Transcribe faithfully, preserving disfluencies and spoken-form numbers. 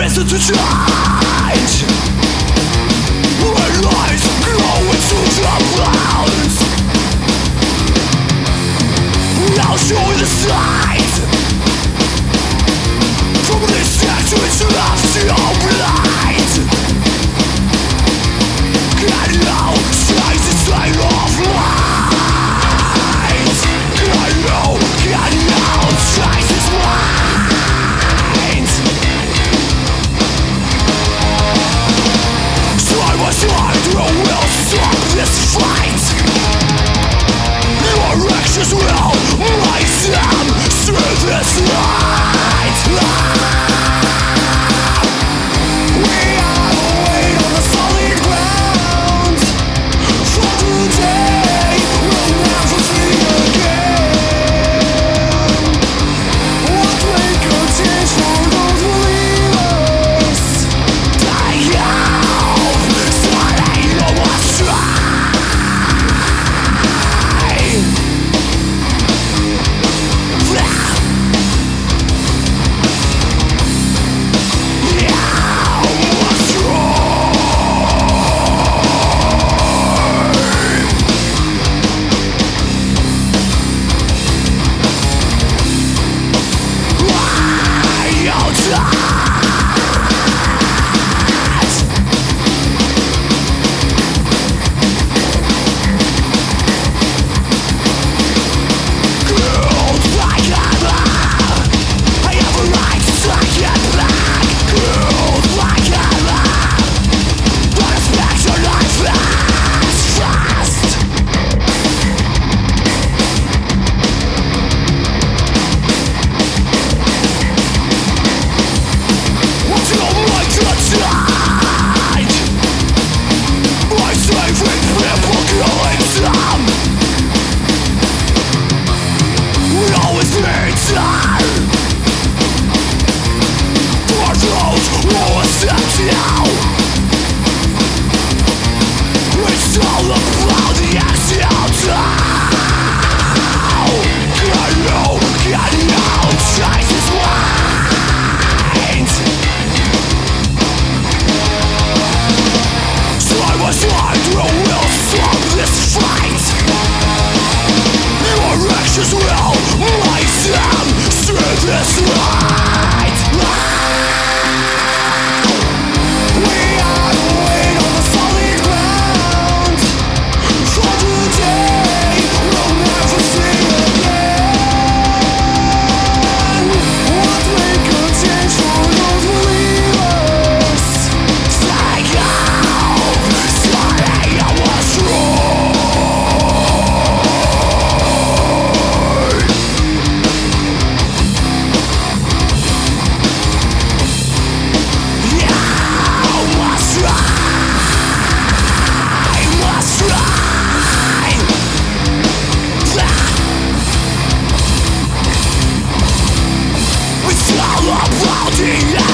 reason to change. When lies grow into the clouds, I'll show you the sight. From this accident left your blind. Can you change the state of light? Can you, can you change this mind? Side by side you will stop this fight. Your actions will light them through this light. We are the weight on the solid ground. For today we'll never see again. What we could change for those who leave us. Die out, so they know what's right. Yeah.